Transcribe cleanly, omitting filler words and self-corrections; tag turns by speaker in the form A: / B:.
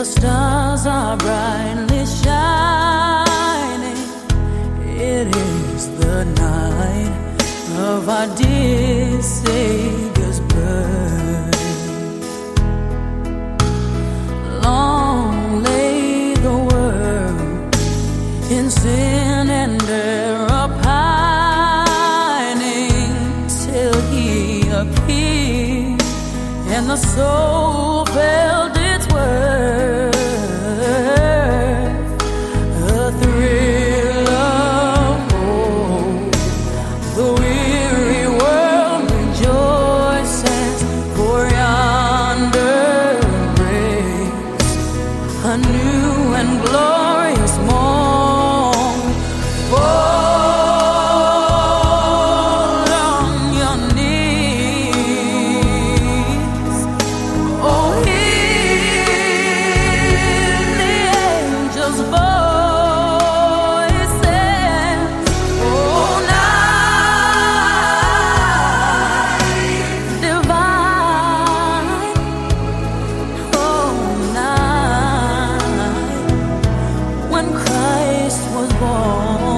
A: The stars are brightly shining. It is the night of our dear Savior's birth. Long lay the world in sin and error pining, till He appeared and the soul felt its worth. A thrill of hope, the weary world rejoices, for yonder breaks a new and glorious morn. Fall on your knees, oh, hear the angels' voices. Oh, night divine, oh, night when Christ was born.